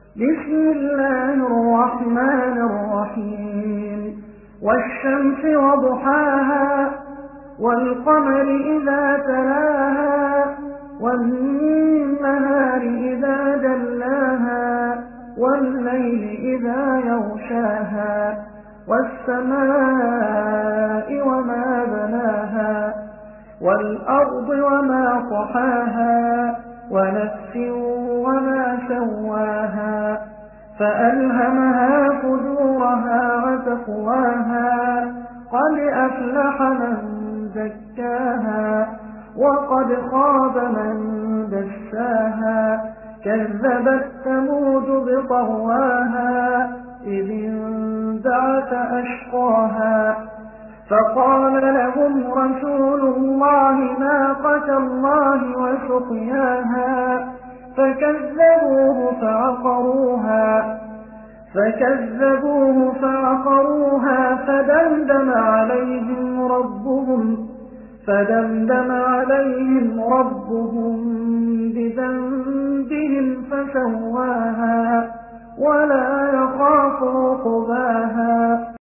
بسم الله الرحمن الرحيم والشمس وضحاها والقمر إذا تلاها والنهار إذا جلاها والليل إذا يغشاها والسماء وما بناها والأرض وما طحاها ونفس وما سواها فألهمها فجورها وتقواها قد أفلح من زكاها وقد خاب من دساها كذبت ثمود بطغواها إذ انبعث أشقاها فقال لهم رسول الله ناقة الله وسقياها فكذبوه فعقروها فدمدم عليهم ربهم بذنبهم فسواها ولا يخاف عقباها